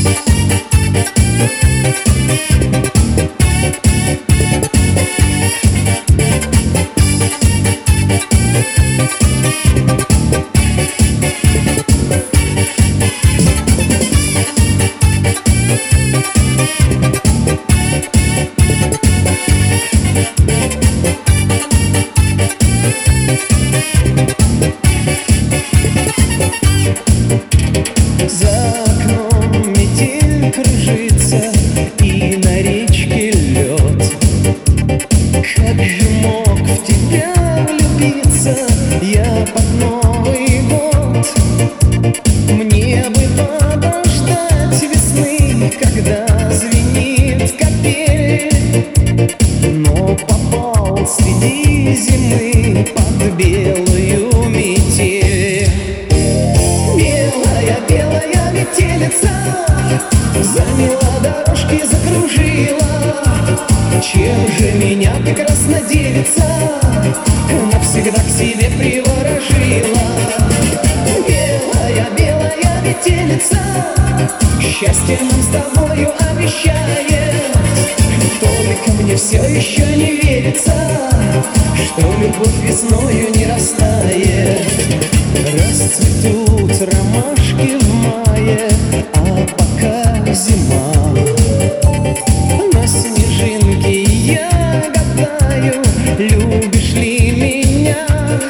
Замела дорожки, закружила. Чем же меня ты, краснодевица, навсегда к себе приворожила? Белая, белая метелица, счастье нам с тобою обещает. Только мне все еще не верится, что любовь весною не растает. Расцветут ромашки в мае, а пока зима. На снежинке я гадаю, любишь ли меня?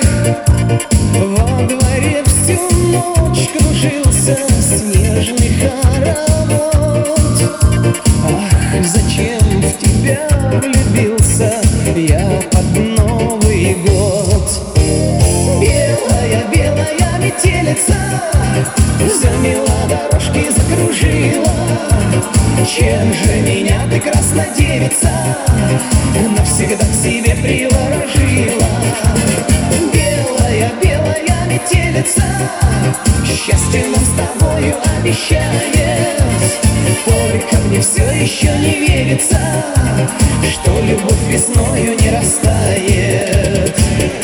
Во дворе всю ночь кружился снежный хоровод. Ах, зачем в тебя влюбился я под Новый год? Белая, белая метелица, замела дорожки, закружила. Чем же меня ты, краснодевица, навсегда к себе приворожила? Белая, белая метелица, счастье нам с тобою обещает. Только мне все еще не верится, что любовь весною не растает.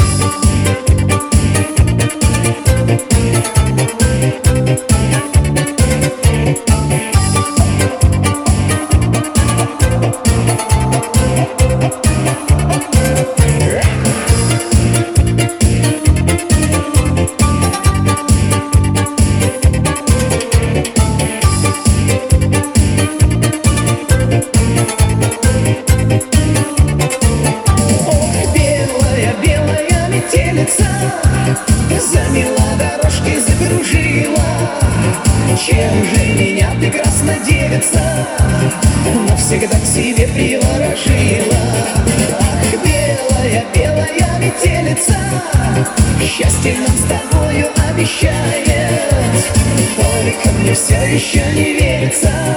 Замела дорожки, закружила. Чем же меня ты, краснодевица, навсегда к себе приворожила? Ах, белая, белая метелица, счастье нам с тобою обещает. Только мне все еще не верится,